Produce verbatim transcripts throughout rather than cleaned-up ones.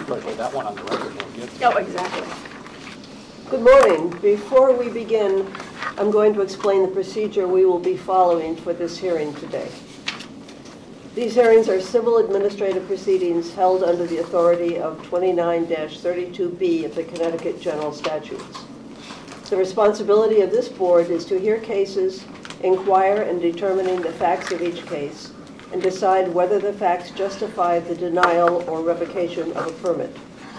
Right, with that one on the record, we'll get to. Oh, exactly. Good morning. Before we begin, I'm going to explain the procedure we will be following for this hearing today. These hearings are civil administrative proceedings held under the authority of twenty-nine dash thirty-two B of the Connecticut General Statutes. The responsibility of this board is to hear cases, inquire in determining the facts of each case, and decide whether the facts justify the denial or revocation of a permit.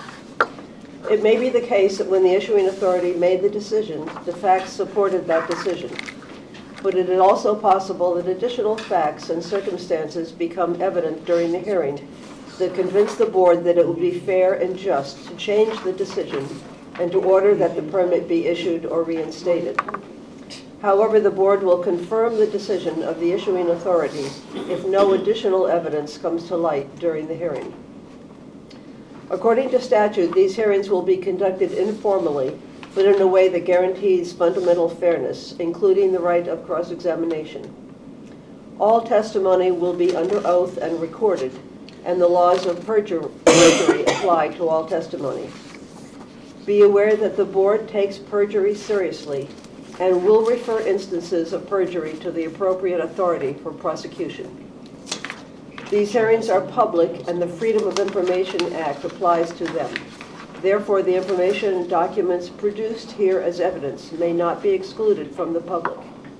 It may be the case that when the issuing authority made the decision, the facts supported that decision. But it is also possible that additional facts and circumstances become evident during the hearing that convince the board that it would be fair and just to change the decision and to order that the permit be issued or reinstated. However, the board will confirm the decision of the issuing authority if no additional evidence comes to light during the hearing. According to statute, these hearings will be conducted informally, but in a way that guarantees fundamental fairness, including the right of cross-examination. All testimony will be under oath and recorded, and the laws of perjury apply to all testimony. Be aware that the board takes perjury seriously and will refer instances of perjury to the appropriate authority for prosecution. These hearings are public, and the Freedom of Information Act applies to them. Therefore, the information and documents produced here as evidence may not be excluded from the public.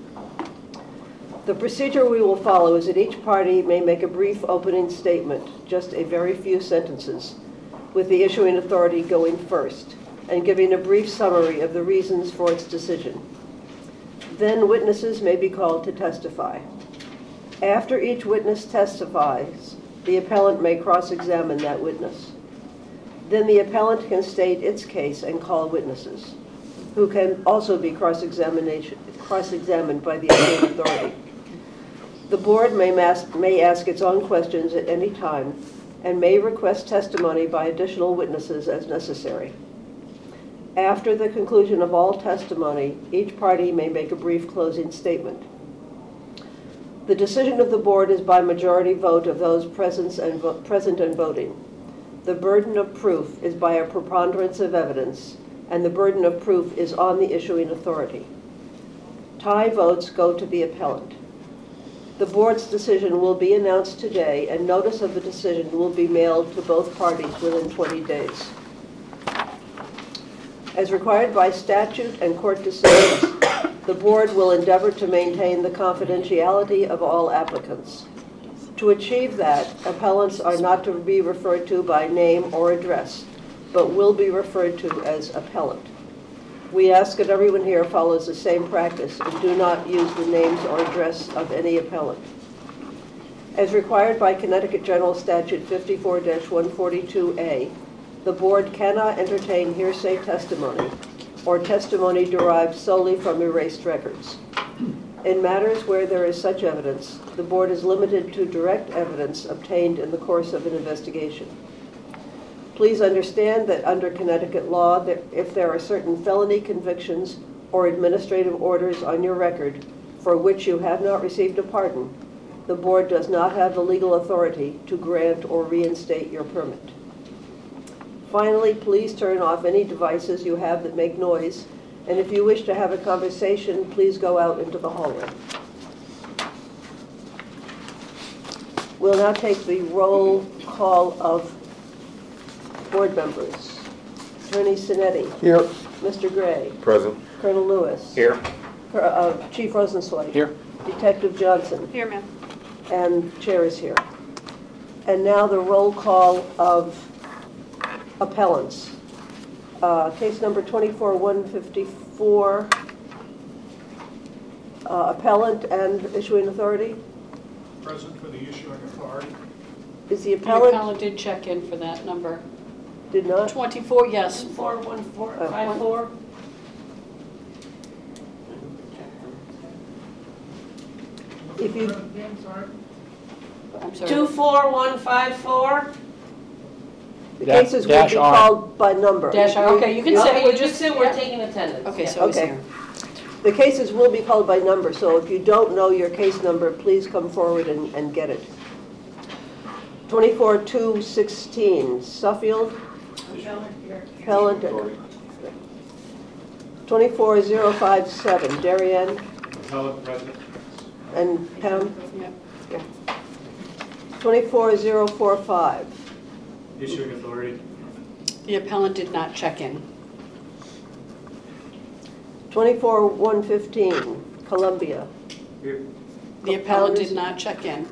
The procedure we will follow is that each party may make a brief opening statement, just a very few sentences, with the issuing authority going first, and giving a brief summary of the reasons for its decision. Then witnesses may be called to testify. After each witness testifies, the appellant may cross-examine that witness. Then the appellant can state its case and call witnesses, who can also be cross-examination, cross-examined by the issuing authority. The board may, mas- may ask its own questions at any time and may request testimony by additional witnesses as necessary. After the conclusion of all testimony, each party may make a brief closing statement. The decision of the board is by majority vote of those present and, vo- present and voting. The burden of proof is by a preponderance of evidence, and the burden of proof is on the issuing authority. Tie votes go to the appellant. The board's decision will be announced today, and notice of the decision will be mailed to both parties within twenty days. As required by statute and court decisions, the board will endeavor to maintain the confidentiality of all applicants. To achieve that, appellants are not to be referred to by name or address, but will be referred to as appellant. We ask that everyone here follows the same practice and do not use the names or address of any appellant. As required by Connecticut General Statute fifty-four dash one forty-two A, the board cannot entertain hearsay testimony or testimony derived solely from erased records. In matters where there is such evidence, the board is limited to direct evidence obtained in the course of an investigation. Please understand that under Connecticut law, that if there are certain felony convictions or administrative orders on your record for which you have not received a pardon, the board does not have the legal authority to grant or reinstate your permit. Finally, please turn off any devices you have that make noise, and if you wish to have a conversation, please go out into the hallway. We'll now take the roll call of board members. Attorney Sinetti. Here. Mister Gray. Present. Colonel Lewis. Here. Uh, Chief Rosenzweig. Here. Detective Johnson. Here, ma'am. And Chair is here. And now the roll call of appellants. Uh, case number twenty-four one fifty-four, uh, appellant and issuing authority. Present for the issuing authority. Is the The appellant, appellant did check in for that number. did not? twenty-four, yes. four one four five four. If you, I'm sorry. I'm sorry. Two four one five four. the Da- cases will dash be R. called by number. Dash R, okay, you can say- Okay, we're you just- just said we're yeah. taking attendance. Okay, Yeah. so he's Okay. here. The cases will be called by number, so if you don't know your case number, please come forward and, and get it. twenty-four two sixteen, Suffield Appellant, twenty-four zero five seven, Darien Appellant present. and Pam, Yep. twenty-four zero four five. Issuing authority. The appellant did not check in. twenty-four one fifteen, Columbia. Here. The appellant did not check in.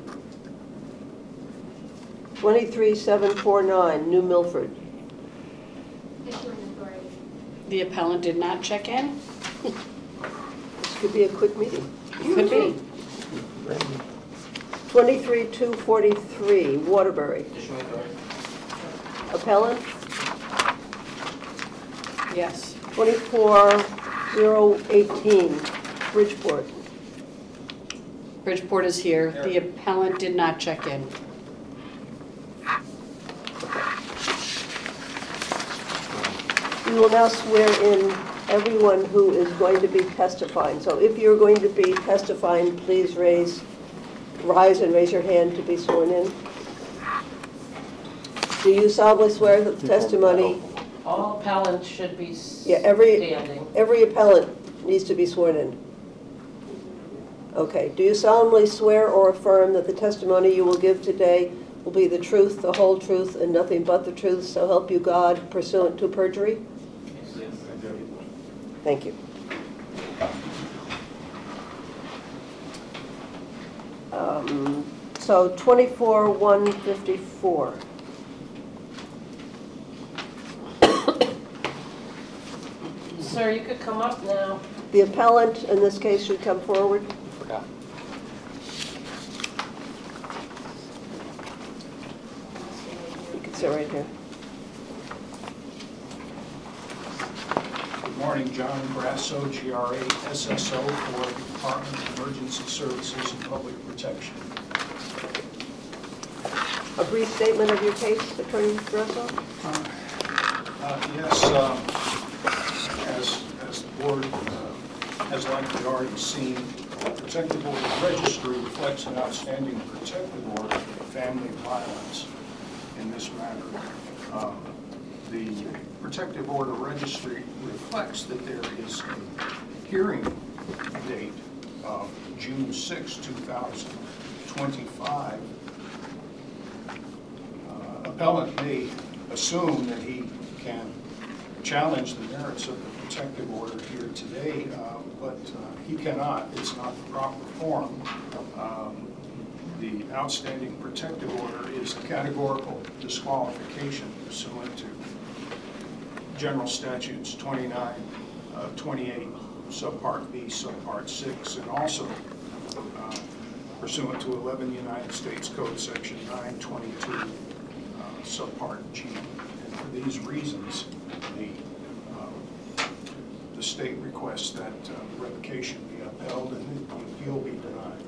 twenty-three seven four nine, New Milford. Issuing authority. The appellant did not check in. This could be a quick meeting. Could be. twenty-three two forty-three, Waterbury. Issuing authority. Appellant, Yes. twenty-four zero eighteen, Bridgeport. Bridgeport is here. The appellant did not check in. We will now swear in everyone who is going to be testifying. So if you're going to be testifying, please raise, rise and raise your hand to be sworn in. Do you solemnly swear that the testimony, All appellants should be yeah, every, standing. every appellant needs to be sworn in? Okay. Do you solemnly swear or affirm that the testimony you will give today will be the truth, the whole truth, and nothing but the truth, so help you God, pursuant to perjury? Yes, I do. Thank you. Um, So twenty-four one fifty-four. Sir, you could come up now. The appellant in this case should come forward. Forgot. You can sit right here. Good morning, John Grasso, G R A S S O for the Department of Emergency Services and Public Protection. A brief statement of your case, Attorney Grasso? Uh, Yes, um, as, as the board uh, has likely already seen, the protective order registry reflects an outstanding protective order for family violence in this matter. Um, The protective order registry reflects that there is a hearing date of June sixth, two thousand twenty-five. Uh, Appellant may assume that he can challenge the merits of the protective order here today, uh, but uh, he cannot. It's not the proper form. Um, The outstanding protective order is a categorical disqualification pursuant to General Statutes twenty-nine, uh, twenty-eight, subpart B, subpart six, and also uh, pursuant to eleven United States Code Section nine twenty-two, uh, subpart G. And for these reasons, the, uh, the state requests that uh, revocation be upheld and the appeal be denied.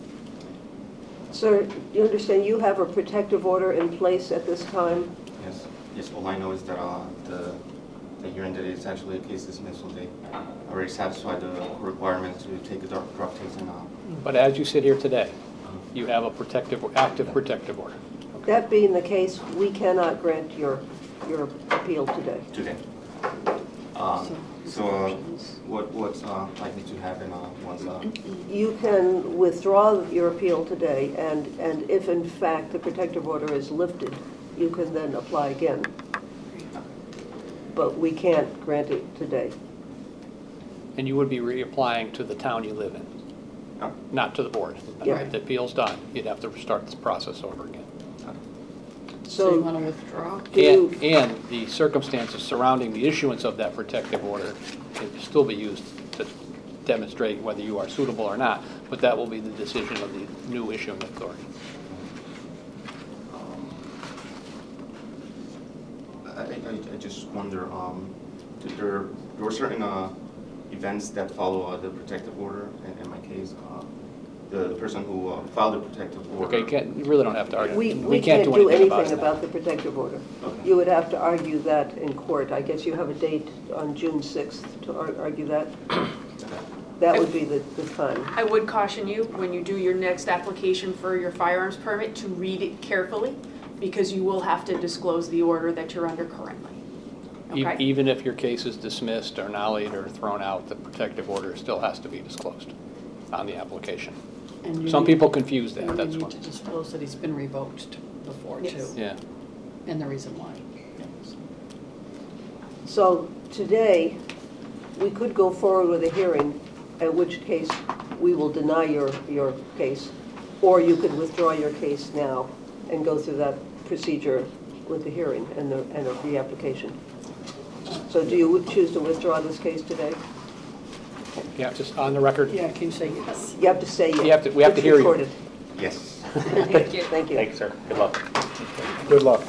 Sir, you understand you have a protective order in place at this time? Yes, yes, all I know is that uh, the, the hearing date is actually a case dismissal date. I already satisfied the requirements to take a drug drug test and, uh, But as you sit here today, you have a protective, active protective order. That being the case, we cannot grant your, your appeal today. today. Um, so, uh, what, what's uh, likely to happen uh, once, uh, You can withdraw your appeal today, and, and if in fact the protective order is lifted, you can then apply again. But we can't grant it today. And you would be reapplying to the town you live in, no? not to the board. Yeah. If the appeal's done, you'd have to start this process over again. So you So want to withdraw? do you, And, and the circumstances surrounding the issuance of that protective order can still be used to demonstrate whether you are suitable or not, but that will be the decision of the new issuing authority. I, I, I just wonder, um, there, there were certain uh, events that follow uh, the protective order in, in my case. Uh, the, the person who uh, filed the protective order. Okay, you can't, you really don't have to argue. we, we can't do anything anything about about it. the protective order. Okay. You would have to argue that in court. I guess you have a date on June sixth to ar- argue that. Okay. That would be the, the time. I would caution you, when you do your next application for your firearms permit, to read it carefully, because you will have to disclose the order that you're under currently. E- Okay? Even if your case is dismissed or nollied or thrown out, the protective order still has to be disclosed on the application. And you Some need- people confuse that, And that's you need what. to disclose that he's been revoked before too, Yes. Yeah. and the reason why. So today, we could go forward with a hearing, at which case we will deny your, your case, or you could withdraw your case now and go through that procedure with the hearing and the, and the application. So do you choose to withdraw this case today? Yeah, just on the record. Yeah, can you say yes? You have to say yes. You have to- we have to It's hear you. recorded. Yes. Thank you. Thanks, sir. Good luck. Good luck.